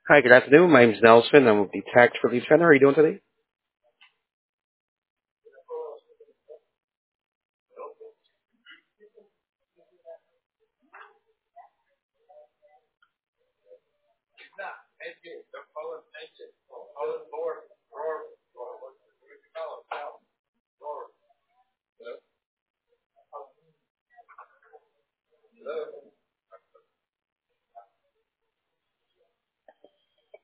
Hi, good afternoon. My name is Nelson. I'm with the Tax Relief Center. How are you doing today?